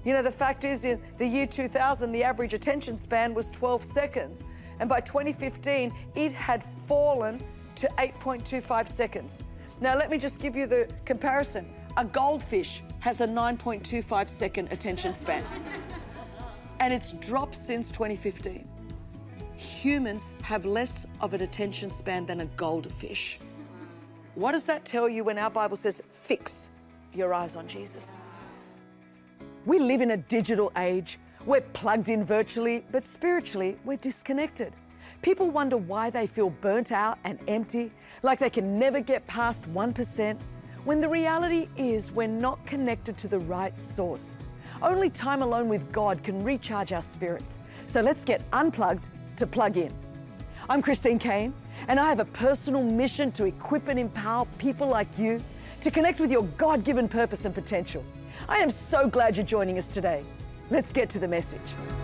You know, the fact is, in the year 2000, the average attention span was 12 seconds. And by 2015, it had fallen to 8.25 seconds. Now, let me just give you the comparison. A goldfish has a 9.25 second attention span. And it's dropped since 2015. Humans have less of an attention span than a goldfish. What does that tell you when our Bible says, fix your eyes on Jesus? We live in a digital age. We're plugged in virtually, but spiritually, we're disconnected. People wonder why they feel burnt out and empty, like they can never get past 1%, when the reality is we're not connected to the right source. Only time alone with God can recharge our spirits. So let's get unplugged to plug in. I'm Christine Caine, and I have a personal mission to equip and empower people like you to connect with your God-given purpose and potential. I am so glad you're joining us today. Let's get to the message.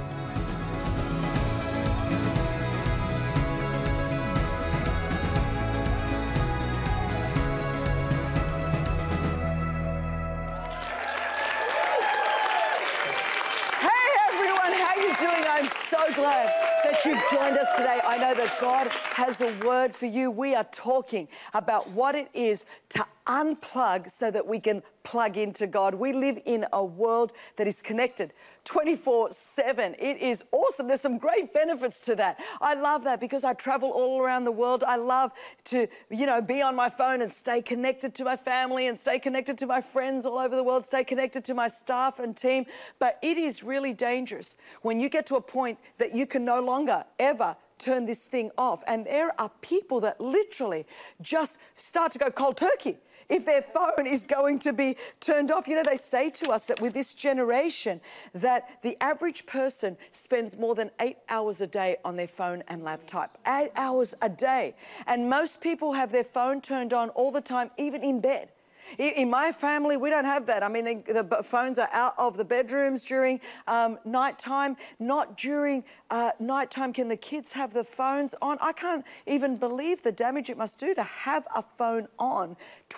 So glad that you've joined us today. I know that God has a word for you. We are talking about what it is to unplug so that we can plug into God. We live in a world that is connected 24/7. It is awesome. There's some great benefits to that. I love that because I travel all around the world. I love to, be on my phone and stay connected to my family and stay connected to my friends all over the world, stay connected to my staff and team. But it is really dangerous when you get to a point that you can no longer ever turn this thing off. And there are people that literally just start to go cold turkey if their phone is going to be turned off. They say to us that with this generation, that the average person spends more than 8 hours a day on their phone and laptop. 8 hours a day. And most people have their phone turned on all the time, even in bed. In my family, we don't have that. I mean, the phones are out of the bedrooms during nighttime. Not during nighttime can the kids have the phones on. I can't even believe the damage it must do to have a phone on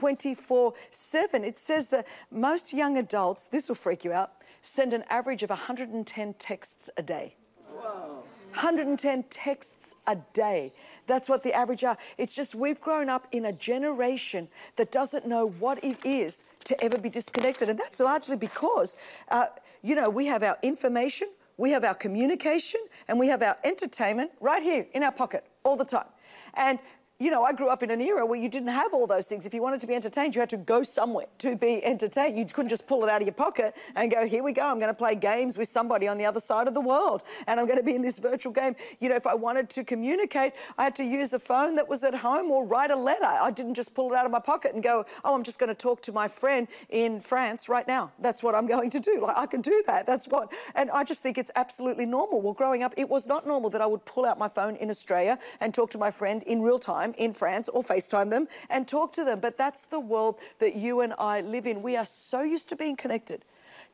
24/7. It says that most young adults, this will freak you out, send an average of 110 texts a day. Whoa. 110 texts a day. That's what the average are. It's just we've grown up in a generation that doesn't know what it is to ever be disconnected. And that's largely because, we have our information, we have our communication, and we have our entertainment right here in our pocket all the time. And I grew up in an era where you didn't have all those things. If you wanted to be entertained, you had to go somewhere to be entertained. You couldn't just pull it out of your pocket and go, here we go, I'm going to play games with somebody on the other side of the world, and I'm going to be in this virtual game. If I wanted to communicate, I had to use a phone that was at home or write a letter. I didn't just pull it out of my pocket and go, I'm just going to talk to my friend in France right now. That's what I'm going to do. Like, I can do that. And I just think it's absolutely normal. Well, growing up, it was not normal that I would pull out my phone in Australia and talk to my friend in real time in France or FaceTime them and talk to them. But that's the world that you and I live in. We are so used to being connected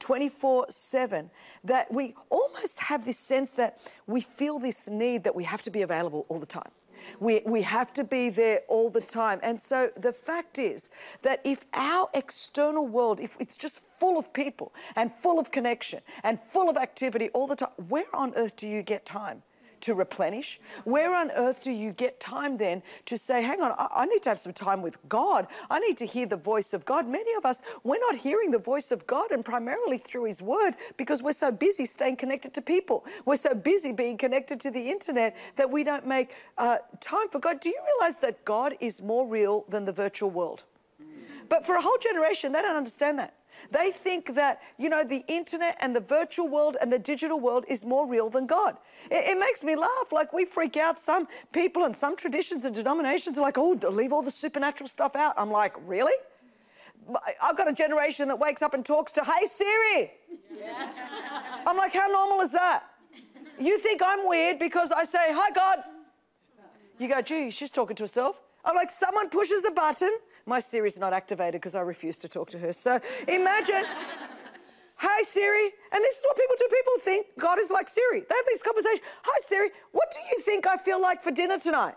24/7 that we almost have this sense that we feel this need that we have to be available all the time. We have to be there all the time. And so the fact is that if our external world, if it's just full of people and full of connection and full of activity all the time, where on earth do you get time to replenish? Where on earth do you get time then to say, hang on, I need to have some time with God. I need to hear the voice of God. Many of us, we're not hearing the voice of God, and primarily through His Word, because we're so busy staying connected to people. We're so busy being connected to the internet that we don't make time for God. Do you realize that God is more real than the virtual world? But for a whole generation, they don't understand that. They think that, the internet and the virtual world and the digital world is more real than God. It makes me laugh. Like, we freak out. Some people and some traditions and denominations are like, leave all the supernatural stuff out. I'm like, really? I've got a generation that wakes up and talks to, hey, Siri. Yeah. I'm like, how normal is that? You think I'm weird because I say, hi, God. You go, gee, she's talking to herself. I'm like, someone pushes a button. My Siri's not activated because I refuse to talk to her. So imagine, hi, Siri. And this is what people do. People think God is like Siri. They have these conversations. Hi, Siri, what do you think I feel like for dinner tonight?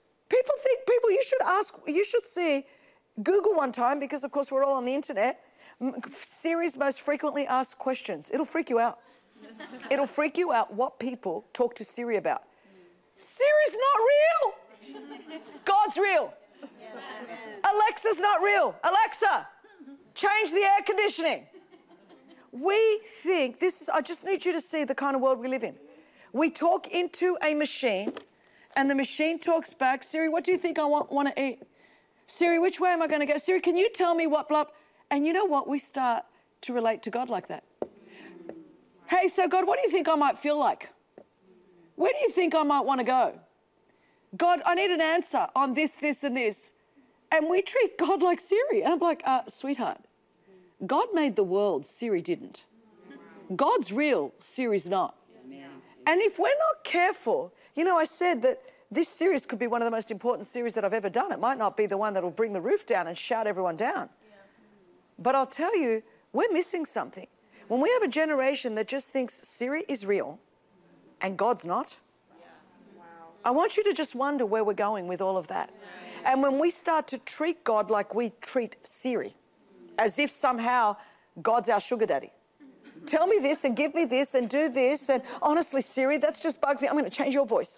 People, you should see, Google one time, because of course we're all on the internet. Siri's most frequently asked questions. It'll freak you out. It'll freak you out what people talk to Siri about. Siri's not real. God's real. Alexa's not real. Alexa, change the air conditioning. We think I just need you to see the kind of world we live in. We talk into a machine and the machine talks back. Siri, what do you think I want to eat? Siri, which way am I going to go? Siri, can you tell me what blah? And you know what? We start to relate to God like that. Hey, so God, what do you think I might feel like? Where do you think I might want to go? God, I need an answer on this, this, and this. And we treat God like Siri. And I'm like, sweetheart, God made the world, Siri didn't. God's real, Siri's not. And if we're not careful, I said that this series could be one of the most important series that I've ever done. It might not be the one that will bring the roof down and shout everyone down. But I'll tell you, we're missing something. When we have a generation that just thinks Siri is real and God's not, I want you to just wonder where we're going with all of that. And when we start to treat God like we treat Siri, as if somehow God's our sugar daddy. Tell me this and give me this and do this. And honestly, Siri, that just bugs me. I'm going to change your voice.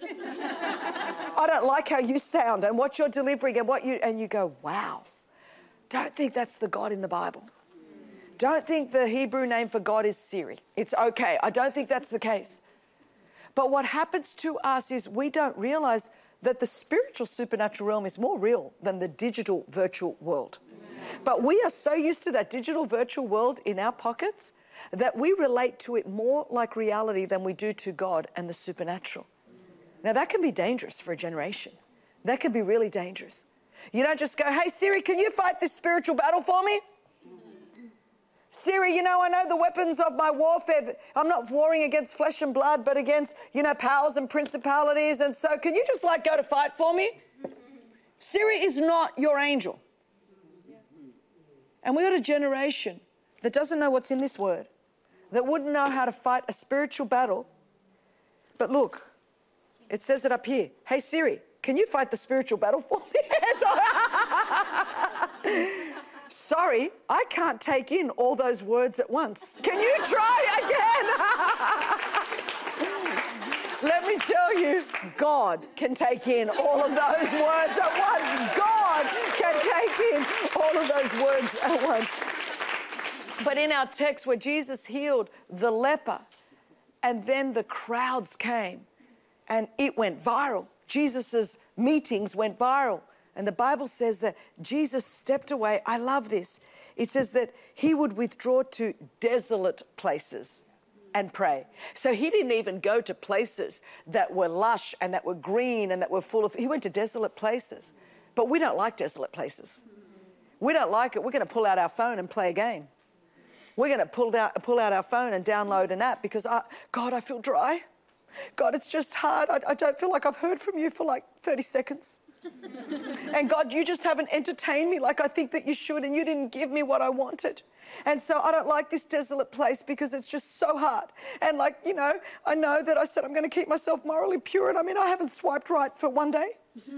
I don't like how you sound and what you're delivering and you go, wow. Don't think that's the God in the Bible. Don't think the Hebrew name for God is Siri. It's okay. I don't think that's the case. But what happens to us is we don't realize that the spiritual supernatural realm is more real than the digital virtual world. But we are so used to that digital virtual world in our pockets that we relate to it more like reality than we do to God and the supernatural. Now that can be dangerous for a generation. That can be really dangerous. You don't just go, hey Siri, can you fight this spiritual battle for me? Siri, I know the weapons of my warfare. I'm not warring against flesh and blood, but against, powers and principalities. And so can you just go to fight for me? Siri is not your angel. And we got a generation that doesn't know what's in this word, that wouldn't know how to fight a spiritual battle. But look, it says it up here. Hey Siri, can you fight the spiritual battle for me? Sorry, I can't take in all those words at once. Can you try again? Let me tell you, God can take in all of those words at once. God can take in all of those words at once. But in our text where Jesus healed the leper and then the crowds came and it went viral. Jesus's meetings went viral. And the Bible says that Jesus stepped away. I love this. It says that he would withdraw to desolate places and pray. So he didn't even go to places that were lush and that were green and that were full of, he went to desolate places. But we don't like desolate places. We don't like it. We're going to pull out our phone and play a game. We're going to pull out our phone and download an app because, God, I feel dry. God, it's just hard. I don't feel like I've heard from you for 30 seconds. And God, you just haven't entertained me like I think that you should, and you didn't give me what I wanted. And so I don't like this desolate place because it's just so hard. And I know that I said I'm going to keep myself morally pure, and I haven't swiped right for one day.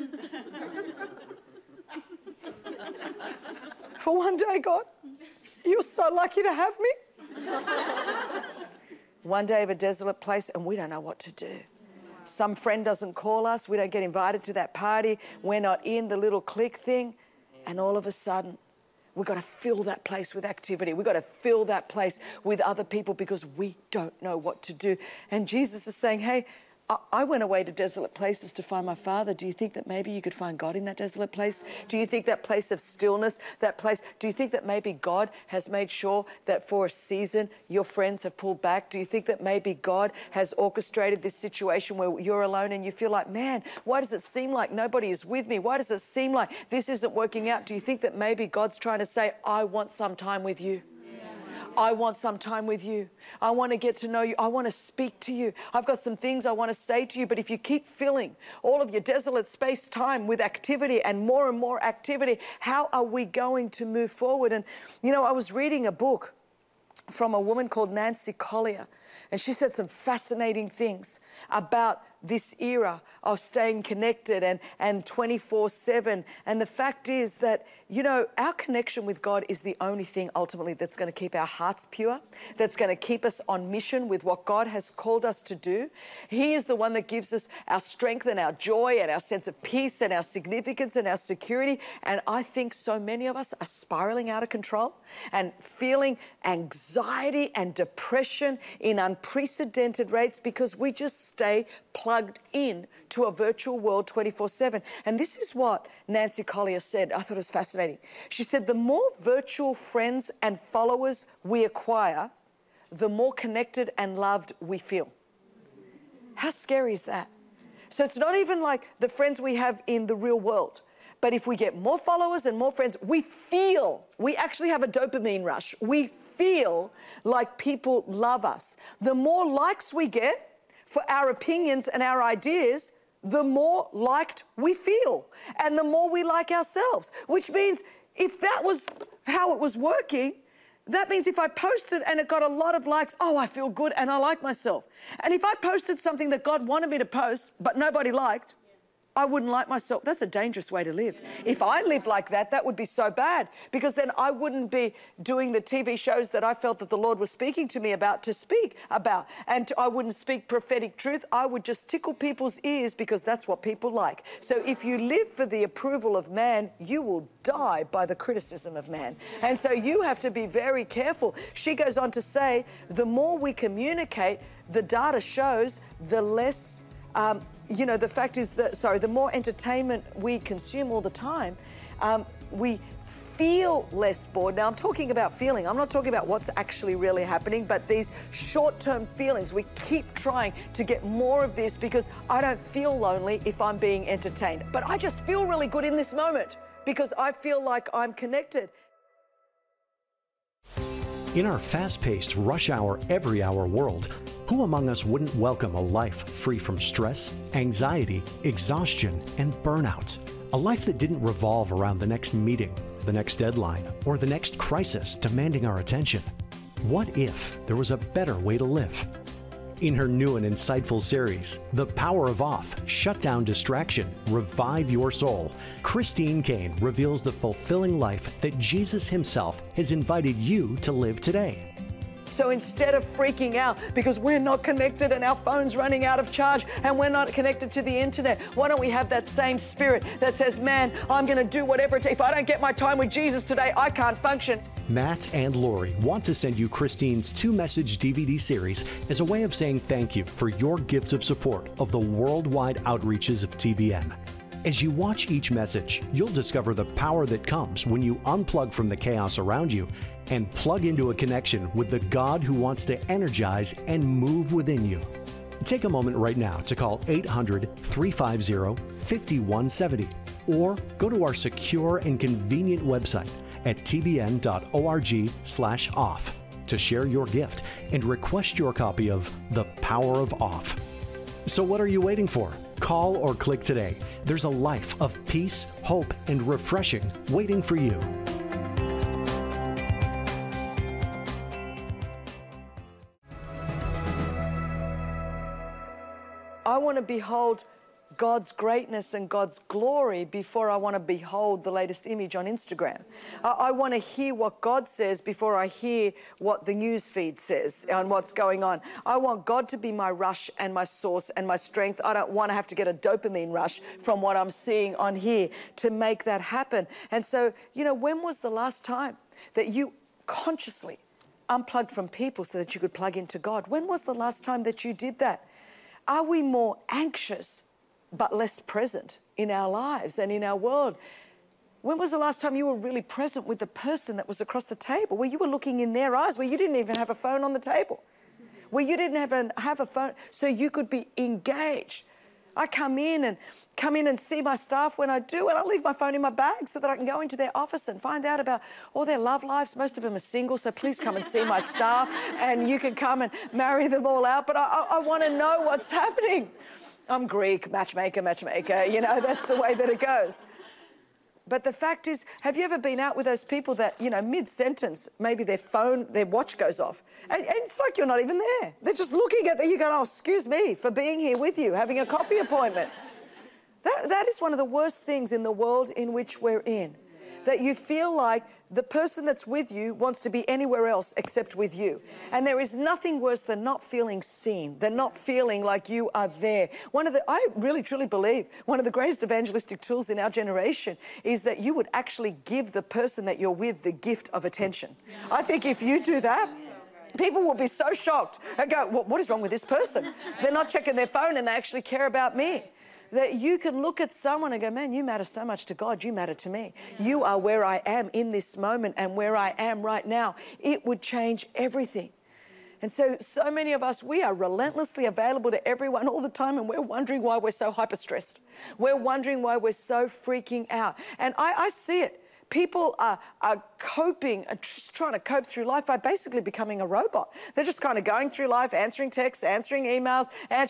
For one day, God, you're so lucky to have me. One day of a desolate place and we don't know what to do. Some friend doesn't call us. We don't get invited to that party. We're not in the little clique thing. And all of a sudden, we've got to fill that place with activity. We've got to fill that place with other people because we don't know what to do. And Jesus is saying, hey, I went away to desolate places to find my Father. Do you think that maybe you could find God in that desolate place? Do you think that place of stillness, do you think that maybe God has made sure that for a season your friends have pulled back? Do you think that maybe God has orchestrated this situation where you're alone and you feel like, man, why does it seem like nobody is with me? Why does it seem like this isn't working out? Do you think that maybe God's trying to say, I want some time with you? I want some time with you. I want to get to know you. I want to speak to you. I've got some things I want to say to you, but if you keep filling all of your desolate space time with activity and more activity, how are we going to move forward? And, I was reading a book from a woman called Nancy Collier, and she said some fascinating things about this era of staying connected and 24/7. And the fact is that, you know, our connection with God is the only thing ultimately that's going to keep our hearts pure, that's going to keep us on mission with what God has called us to do. He is the one that gives us our strength and our joy and our sense of peace and our significance and our security. And I think so many of us are spiraling out of control and feeling anxiety and depression in unprecedented rates because we just stay plugged in to a virtual world 24/7. And this is what Nancy Collier said. I thought it was fascinating. She said, the more virtual friends and followers we acquire, the more connected and loved we feel. How scary is that? So it's not even like the friends we have in the real world. But if we get more followers and more friends, we actually have a dopamine rush. We feel like people love us. The more likes we get for our opinions and our ideas, the more liked we feel and the more we like ourselves, which means if that was how it was working, that means if I posted and it got a lot of likes, oh, I feel good and I like myself. And if I posted something that God wanted me to post, but nobody liked, I wouldn't like myself. That's a dangerous way to live. If I lived like that, that would be so bad because then I wouldn't be doing the TV shows that I felt that the Lord was speaking to me about to speak about. And I wouldn't speak prophetic truth. I would just tickle people's ears because that's what people like. So if you live for the approval of man, you will die by the criticism of man. And so you have to be very careful. She goes on to say, the more we communicate, the data shows, the less... you know, the fact is that, the more entertainment we consume all the time, we feel less bored. Now, I'm talking about feeling. I'm not talking about what's actually really happening, but these short-term feelings. We keep trying to get more of this because I don't feel lonely if I'm being entertained. But I just feel really good in this moment because I feel like I'm connected. In our fast-paced, rush-hour, every-hour world, who among us wouldn't welcome a life free from stress, anxiety, exhaustion, and burnout? A life that didn't revolve around the next meeting, the next deadline, or the next crisis demanding our attention. What if there was a better way to live? In her new and insightful series, The Power of Off, Shut Down Distraction, Revive Your Soul, Christine Caine reveals the fulfilling life that Jesus himself has invited you to live today. So instead of freaking out because we're not connected and our phone's running out of charge and we're not connected to the internet, why don't we have that same spirit that says, man, I'm going to do whatever it takes. If I don't get my time with Jesus today, I can't function. Matt and Lori want to send you Christine's 2-message DVD series as a way of saying thank you for your gift of support of the worldwide outreaches of TBN. As you watch each message, you'll discover the power that comes when you unplug from the chaos around you and plug into a connection with the God who wants to energize and move within you. Take a moment right now to call 800-350-5170 or go to our secure and convenient website at tbn.org/off to share your gift and request your copy of The Power of Off. So what are you waiting for? Call or click today. There's a life of peace, hope, and refreshing waiting for you. I want to behold God's greatness and God's glory before I want to behold the latest image on Instagram. I want to hear what God says before I hear what the news feed says on what's going on. I want God to be my rush and my source and my strength. I don't want to have to get a dopamine rush from what I'm seeing on here to make that happen. And so, you know, when was the last time that you consciously unplugged from people so that you could plug into God? When was the last time that you did that? Are we more anxious but less present in our lives and in our world? When was the last time you were really present with the person that was across the table, where you were looking in their eyes, where you didn't even have a phone on the table, where you didn't have a phone so you could be engaged? I come in and see my staff when I do, and I leave my phone in my bag so that I can go into their office and find out about all their love lives. Most of them are single, so please come and see my staff, and you can come and marry them all out. But I want to know what's happening. I'm Greek, matchmaker, you know, that's the way that it goes. But the fact is, have you ever been out with those people that, mid-sentence, maybe their phone, their watch goes off, and it's like you're not even there. They're just looking at you going, oh, excuse me for being here with you, having a coffee appointment. That is one of the worst things in the world in which we're in. That you feel like the person that's with you wants to be anywhere else except with you. And there is nothing worse than not feeling seen, than not feeling like you are there. I really truly believe one of the greatest evangelistic tools in our generation is that you would actually give the person that you're with the gift of attention. I think if you do that, people will be so shocked and go, what is wrong with this person? They're not checking their phone and they actually care about me. That you can look at someone and go, man, you matter so much to God, you matter to me. You are where I am in this moment and where I am right now. It would change everything. And so many of us, we are relentlessly available to everyone all the time, and we're wondering why we're so hyper-stressed. We're wondering why we're so freaking out. And I see it. People are coping, just trying to cope through life by basically becoming a robot. They're just kind of going through life, answering texts, answering emails,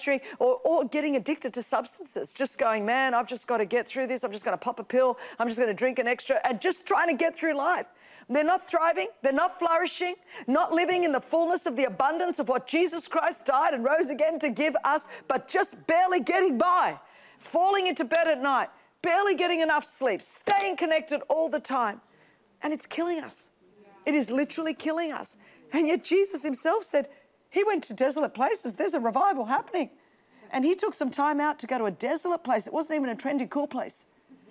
or getting addicted to substances. Just going, man, I've just got to get through this. I'm just going to pop a pill. I'm just going to drink an extra, and just trying to get through life. They're not thriving. They're not flourishing, not living in the fullness of the abundance of what Jesus Christ died and rose again to give us, but just barely getting by, falling into bed at night, barely getting enough sleep, staying connected all the time. And it's killing us. It is literally killing us. And yet Jesus himself said, he went to desolate places. There's a revival happening. And he took some time out to go to a desolate place. It wasn't even a trendy, cool place.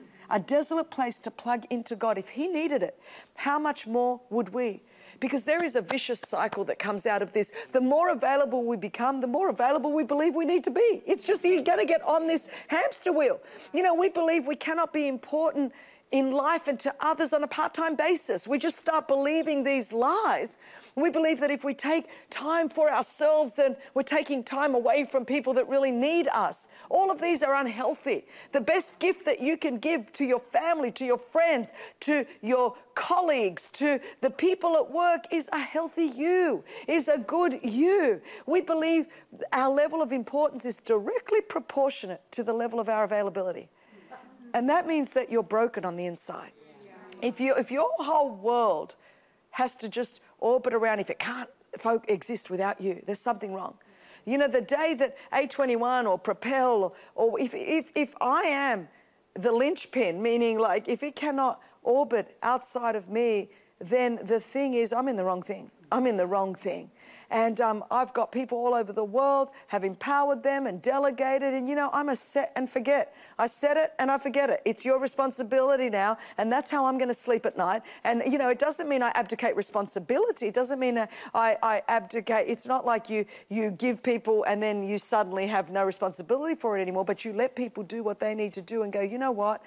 A desolate place to plug into God. If he needed it, how much more would we? Because there is a vicious cycle that comes out of this. The more available we become, the more available we believe we need to be. It's just you're going to get on this hamster wheel. We believe we cannot be important in life and to others on a part-time basis. We just start believing these lies. We believe that if we take time for ourselves, then we're taking time away from people that really need us. All of these are unhealthy. The best gift that you can give to your family, to your friends, to your colleagues, to the people at work is a healthy you, is a good you. We believe our level of importance is directly proportionate to the level of our availability. And that means that you're broken on the inside. If your whole world has to just orbit around, if it can't exist without you, there's something wrong. The day that A21 or Propel, or if I am the linchpin, meaning like if it cannot orbit outside of me, then the thing is I'm in the wrong thing. I'm in the wrong thing. And I've got people all over the world, have empowered them and delegated. And, I'm a set and forget. I set it and I forget it. It's your responsibility now. And that's how I'm going to sleep at night. And, it doesn't mean I abdicate responsibility. It doesn't mean I abdicate. It's not like you give people and then you suddenly have no responsibility for it anymore. But you let people do what they need to do and go, you know what?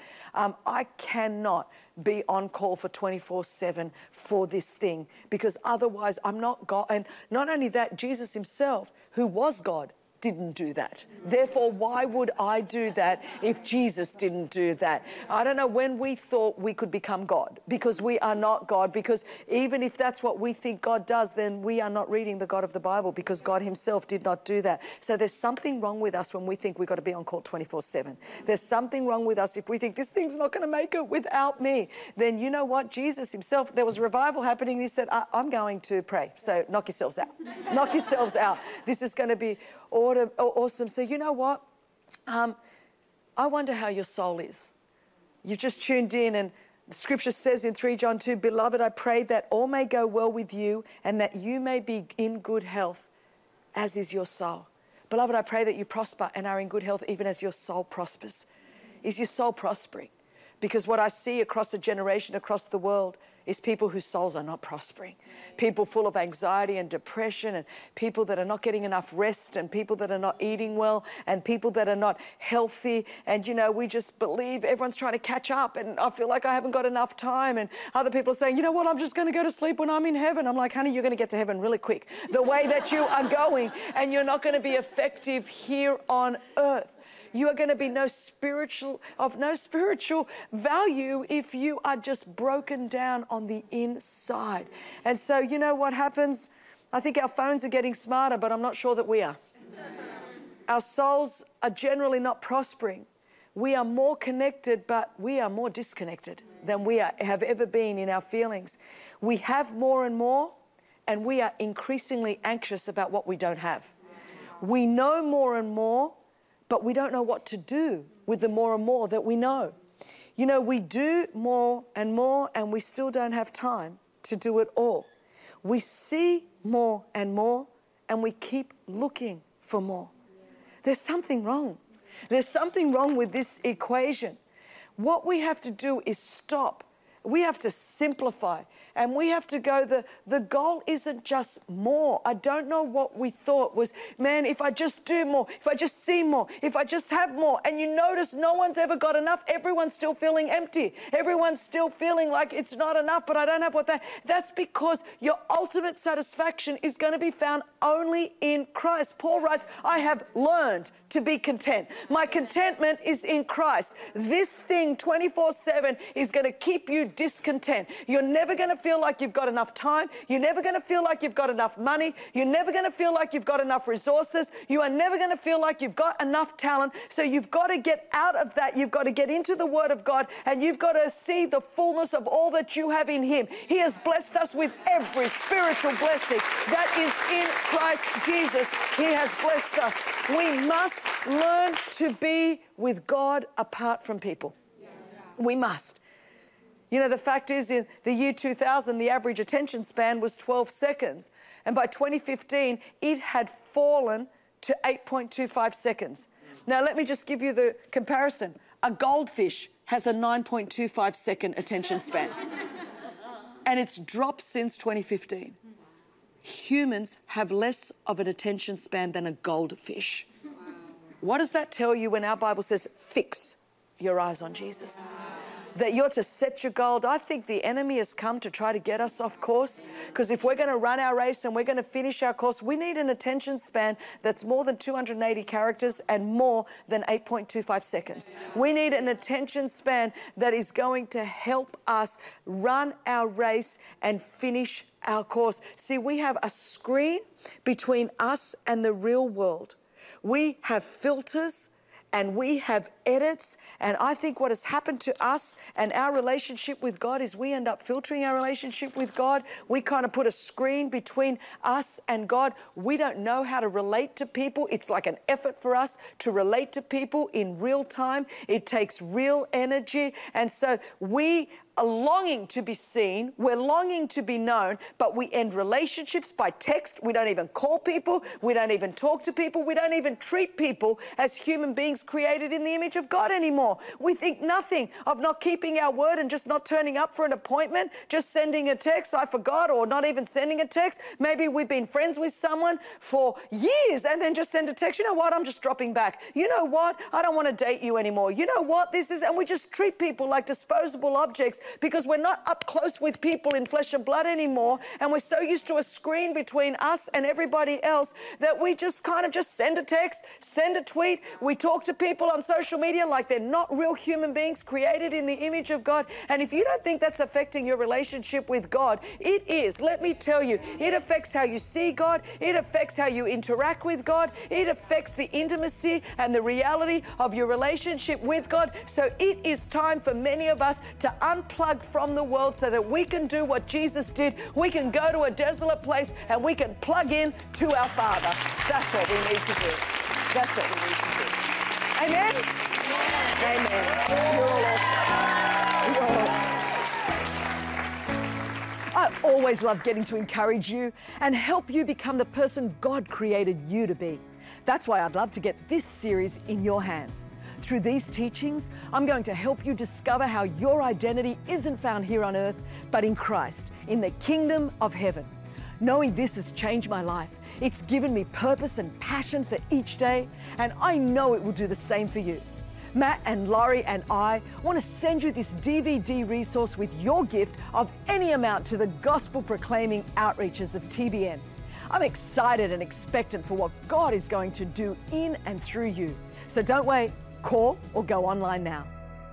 I cannot be on call for 24/7 for this thing, because otherwise I'm not God. And not only that, Jesus himself, who was God, didn't do that. Therefore, why would I do that if Jesus didn't do that? I don't know when we thought we could become God, because we are not God. Because even if that's what we think God does, then we are not reading the God of the Bible, because God himself did not do that. So there's something wrong with us when we think we've got to be on call 24/7. There's something wrong with us if we think this thing's not going to make it without me. Then you know what? Jesus himself, there was revival happening. And he said, I'm going to pray. So knock yourselves out. Knock yourselves out. This is going to be awesome. So you know what? I wonder how your soul is. You've just tuned in, and the scripture says in 3 John 2, beloved, I pray that all may go well with you and that you may be in good health, as is your soul. Beloved, I pray that you prosper and are in good health even as your soul prospers. Is your soul prospering? Because what I see across a generation, across the world, is people whose souls are not prospering. People full of anxiety and depression, and people that are not getting enough rest, and people that are not eating well, and people that are not healthy. And, we just believe everyone's trying to catch up, and I feel like I haven't got enough time. And other people are saying, you know what, I'm just going to go to sleep when I'm in heaven. I'm like, honey, you're going to get to heaven really quick. The way that you are going, and you're not going to be effective here on earth. You are going to be of no spiritual value if you are just broken down on the inside. And so you know what happens? I think our phones are getting smarter, but I'm not sure that we are. Our souls are generally not prospering. We are more connected, but we are more disconnected. than we have ever been in our feelings. We have more and more, and we are increasingly anxious about what we don't have. We know more and more, but we don't know what to do with the more and more that we know. You know, we do more, and we still don't have time to do it all. We see more, and we keep looking for more. There's something wrong. There's something wrong with this equation. What we have to do is stop. We have to simplify, and we have to go, the goal isn't just more. I don't know what we thought was, man, if I just do more, if I just see more, if I just have more. And you notice no one's ever got enough. Everyone's still feeling empty. Everyone's still feeling like it's not enough, but I don't have what that's because your ultimate satisfaction is going to be found only in Christ. Paul writes, I have learned to be content. My contentment is in Christ. This thing 24/7 is going to keep you discontent. You're never going to feel like you've got enough time. You're never going to feel like you've got enough money. You're never going to feel like you've got enough resources. You are never going to feel like you've got enough talent. So you've got to get out of that. You've got to get into the Word of God, and you've got to see the fullness of all that you have in Him. He has blessed us with every spiritual blessing that is in Christ Jesus. He has blessed us. We must learn to be with God apart from people. We must. You know, the fact is, in the year 2000, the average attention span was 12 seconds. And by 2015, it had fallen to 8.25 seconds. Now, let me just give you the comparison. A goldfish has a 9.25 second attention span. And it's dropped since 2015. Humans have less of an attention span than a goldfish. What does that tell you when our Bible says, fix your eyes on Jesus? That you're to set your goal. I think the enemy has come to try to get us off course, because if we're going to run our race and we're going to finish our course, we need an attention span that's more than 280 characters and more than 8.25 seconds. We need an attention span that is going to help us run our race and finish our course. See, we have a screen between us and the real world. We have filters and we have edits, and I think what has happened to us and our relationship with God is we end up filtering our relationship with God. We kind of put a screen between us and God. We don't know how to relate to people. It's like an effort for us to relate to people in real time. It takes real energy, and so we are longing to be seen, we're longing to be known, but we end relationships by text. We don't even call people, we don't even talk to people, we don't even treat people as human beings created in the image of God anymore. We think nothing of not keeping our word and just not turning up for an appointment, just sending a text, I forgot, or not even sending a text. Maybe we've been friends with someone for years and then just send a text, you know what, I'm just dropping back. You know what, I don't want to date you anymore. You know what, this is, and we just treat people like disposable objects, because we're not up close with people in flesh and blood anymore, and we're so used to a screen between us and everybody else that we just kind of just send a text, send a tweet. We talk to people on social media like they're not real human beings created in the image of God. And if you don't think that's affecting your relationship with God, it is. Let me tell you, it affects how you see God, it affects how you interact with God, it affects the intimacy and the reality of your relationship with God. So it is time for many of us to unplug from the world so that we can do what Jesus did. We can go to a desolate place and we can plug in to our Father. That's what we need to do. That's what we need to do. Amen? Amen. You're all awesome. You're all awesome. I always love getting to encourage you and help you become the person God created you to be. That's why I'd love to get this series in your hands. Through these teachings, I'm going to help you discover how your identity isn't found here on earth, but in Christ, in the kingdom of heaven. Knowing this has changed my life. It's given me purpose and passion for each day, and I know it will do the same for you. Matt and Laurie and I want to send you this DVD resource with your gift of any amount to the gospel proclaiming outreaches of TBN. I'm excited and expectant for what God is going to do in and through you. So don't wait. Call or go online now.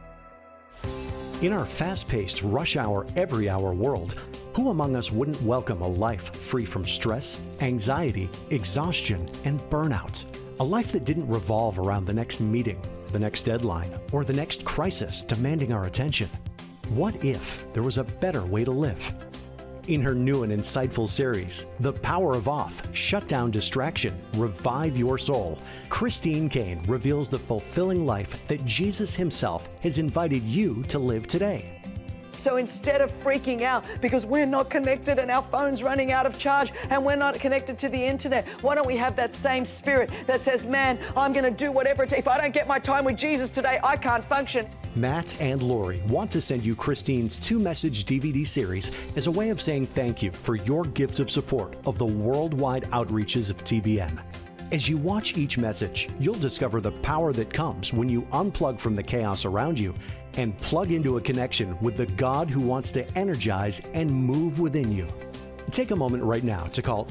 In our fast-paced, rush-hour, every-hour world, who among us wouldn't welcome a life free from stress, anxiety, exhaustion, and burnout? A life that didn't revolve around the next meeting, the next deadline, or the next crisis demanding our attention. what if there was a better way to live? In her new and insightful series, The Power of Off, Shut Down Distraction, Revive Your Soul, Christine Caine reveals the fulfilling life that Jesus himself has invited you to live today. So instead of freaking out because we're not connected and our phone's running out of charge and we're not connected to the internet, why don't we have that same spirit that says, man, I'm going to do whatever it takes. If I don't get my time with Jesus today, I can't function. Matt and Lori want to send you Christine's 2-message DVD series as a way of saying thank you for your gifts of support of the worldwide outreaches of TBN. As you watch each message, you'll discover the power that comes when you unplug from the chaos around you and plug into a connection with the God who wants to energize and move within you. Take a moment right now to call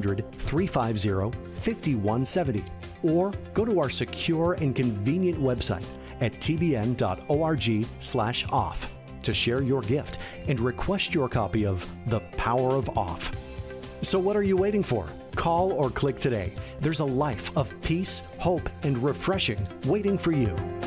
800-350-5170 or go to our secure and convenient website at tbn.org/off to share your gift and request your copy of The Power of Off. So what are you waiting for? Call or click today. There's a life of peace, hope, and refreshing waiting for you.